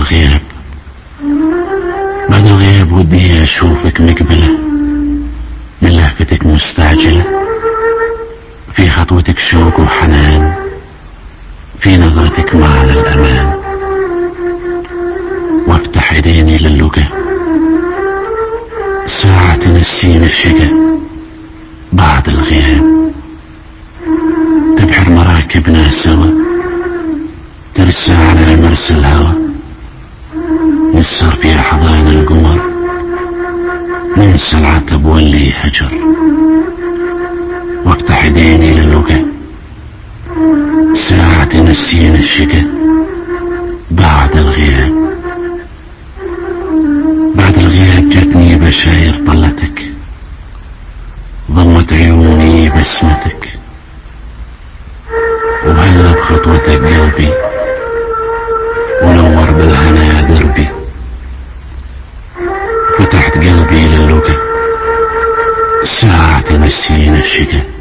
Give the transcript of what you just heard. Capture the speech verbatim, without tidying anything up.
الغياب، بعد الغياب ودي أشوفك مقبلة، من لهفتك مستعجلة، في خطوتك شوق وحنان، في نظرتك معنى الأمان. وافتح ايديني للقى، ساعة تنسيني الشقا بعد الغياب. تبحر مراكبنا سوا، ترسى على مرسى الهوى، نسهر في أحضان القمر، ننسى العتب واللي هجر. وافتح ايديني للقى، ساعة تنسيني الشقا بعد الغياب. بعد الغياب جتني بشاير طلتك، ضمت عيوني بسمتك، وهلا بخطوتك قلبي، ونور بالهنا دربي. فتحت قلبي للقى، ساعة تنسيني الشقا